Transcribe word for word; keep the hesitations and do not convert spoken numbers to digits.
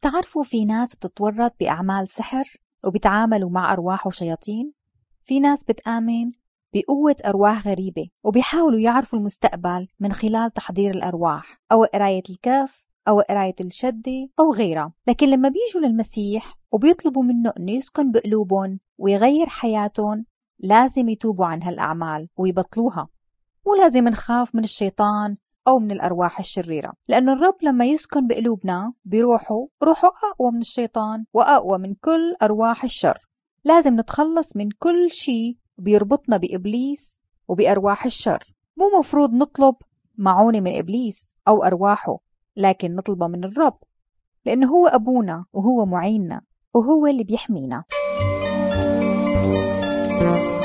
بتعرفوا في ناس بتتورط بأعمال سحر وبيتعاملوا مع أرواح وشياطين؟ في ناس بتآمن بقوة أرواح غريبة وبيحاولوا يعرفوا المستقبل من خلال تحضير الأرواح أو قراية الكهف أو قراية الشدة أو غيرها. لكن لما بيجوا للمسيح وبيطلبوا منه أنه يسكن بقلوبهم ويغير حياتهم، لازم يتوبوا عن هالأعمال ويبطلوها. مو لازم نخاف من الشيطان أو من الأرواح الشريرة، لأن الرب لما يسكن بقلوبنا بروحه، روحه أقوى من الشيطان وأقوى من كل أرواح الشر. لازم نتخلص من كل شيء بيربطنا بإبليس وبأرواح الشر. مو مفروض نطلب معونة من إبليس أو أرواحه، لكن نطلبها من الرب، لأنه هو أبونا وهو معيننا وهو اللي بيحمينا.